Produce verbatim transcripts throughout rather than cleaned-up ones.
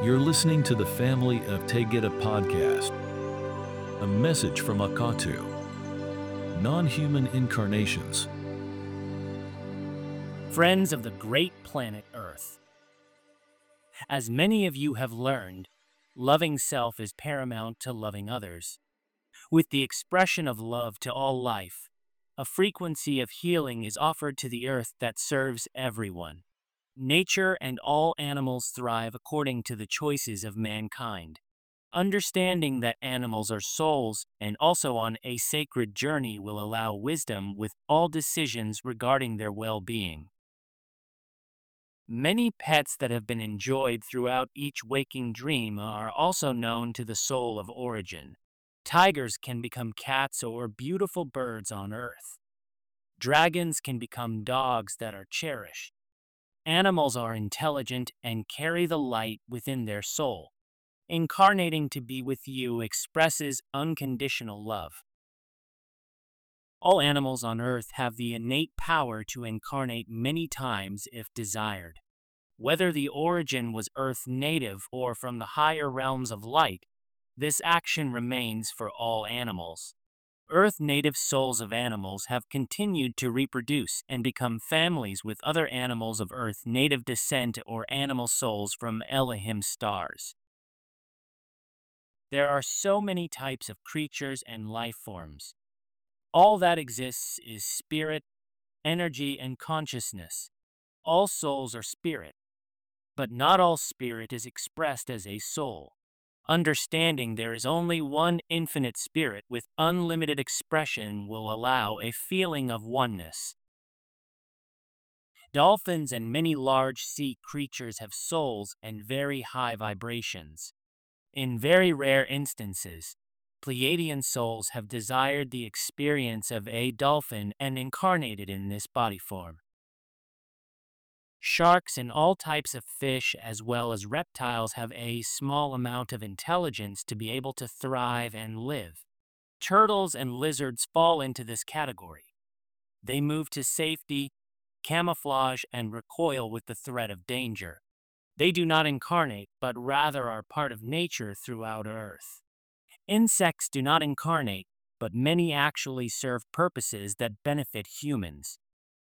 You're listening to the Family of Tegeta podcast, a message from Akatu, non-human incarnations. Friends of the great planet Earth. As many of you have learned, loving self is paramount to loving others. With the expression of love to all life, a frequency of healing is offered to the earth that serves everyone. Nature and all animals thrive according to the choices of mankind. Understanding that animals are souls and also on a sacred journey will allow wisdom with all decisions regarding their well-being. Many pets that have been enjoyed throughout each waking dream are also known to the soul of origin. Tigers can become cats or beautiful birds on Earth. Dragons can become dogs that are cherished. Animals are intelligent and carry the light within their soul. Incarnating to be with you expresses unconditional love. All animals on Earth have the innate power to incarnate many times if desired. Whether the origin was Earth native or from the higher realms of light, this action remains for all animals. Earth native souls of animals have continued to reproduce and become families with other animals of Earth native descent or animal souls from Elohim stars. There are so many types of creatures and life forms. All that exists is spirit, energy, and consciousness. All souls are spirit, but not all spirit is expressed as a soul. Understanding there is only one infinite spirit with unlimited expression will allow a feeling of oneness. Dolphins and many large sea creatures have souls and very high vibrations. In very rare instances, Pleiadian souls have desired the experience of a dolphin and incarnated in this body form. Sharks and all types of fish as well as reptiles have a small amount of intelligence to be able to thrive and live. Turtles and lizards fall into this category. They move to safety, camouflage, and recoil with the threat of danger. They do not incarnate, but rather are part of nature throughout Earth. Insects do not incarnate, but many actually serve purposes that benefit humans.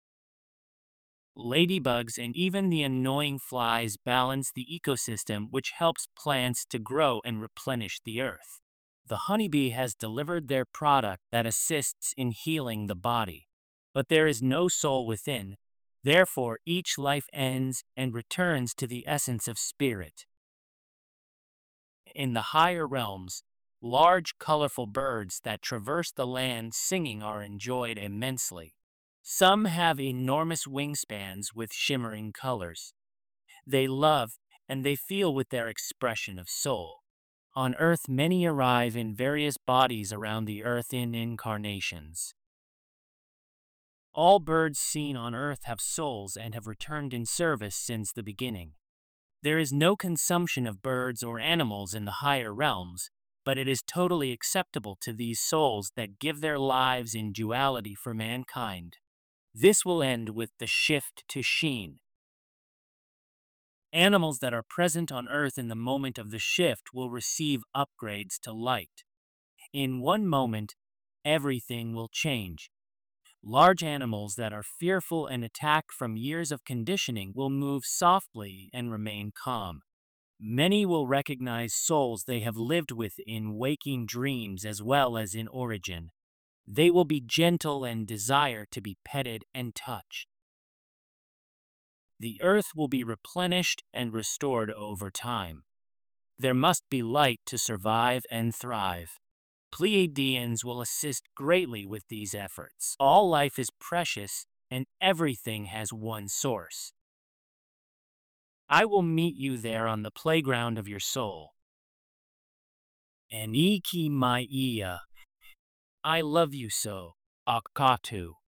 Ladybugs and even the annoying flies balance the ecosystem, which helps plants to grow and replenish the earth. The honeybee has delivered their product that assists in healing the body. But there is no soul within, therefore each life ends and returns to the essence of spirit. In the higher realms, large colorful birds that traverse the land singing are enjoyed immensely. Some have enormous wingspans with shimmering colors. They love and they feel with their expression of soul. On Earth, many arrive in various bodies around the Earth in incarnations. All birds seen on Earth have souls and have returned in service since the beginning. There is no consumption of birds or animals in the higher realms, but it is totally acceptable to these souls that give their lives in duality for mankind. This will end with the shift to Sheen. Animals that are present on Earth in the moment of the shift will receive upgrades to light. In one moment, everything will change. Large animals that are fearful and attack from years of conditioning will move softly and remain calm. Many will recognize souls they have lived with in waking dreams as well as in origin. They will be gentle and desire to be petted and touched. The earth will be replenished and restored over time. There must be light to survive and thrive. Pleiadians will assist greatly with these efforts. All life is precious and everything has one source. I will meet you there on the playground of your soul. Eniki Maia. I love you so, Akatu.